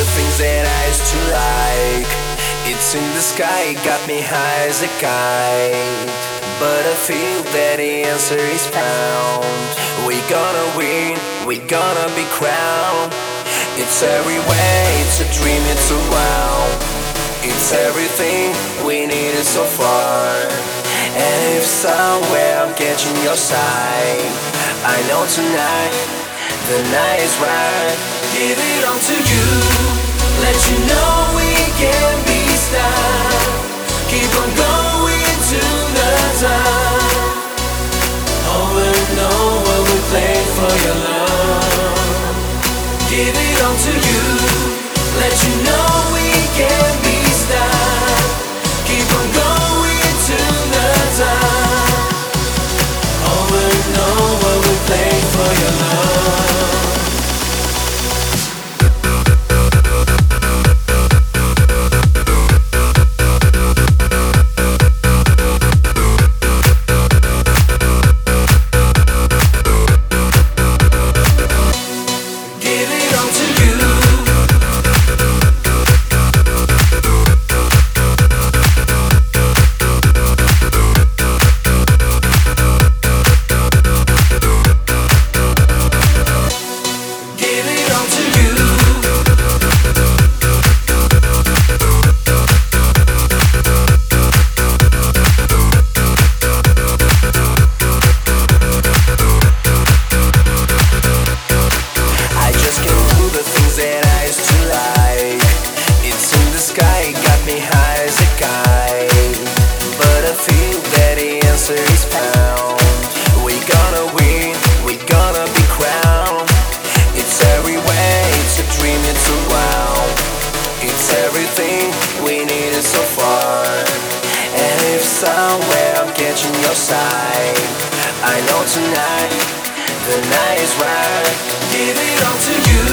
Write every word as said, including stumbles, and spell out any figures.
the things that I used to like. It's in the sky, got me high as a kite. But I feel that the answer is found. We gonna win, we gonna be crowned. It's everywhere, it's a dream, it's a wow. It's everything we needed so far. And if somewhere I'm catching your side, I know tonight the night is right. Give it all to you, let you know we can be stopped. Keep on going to the top. Over and over we play for your love. Give it all to you, let you know we can be stopped. Keep on going to the top. Over and over we play for your love. Is found. We gonna win, we gonna be crowned. It's everywhere, it's a dream, it's a wow. It's everything we needed so far. And if somewhere I'm catching your side, I know tonight the night is right. Give it all to you.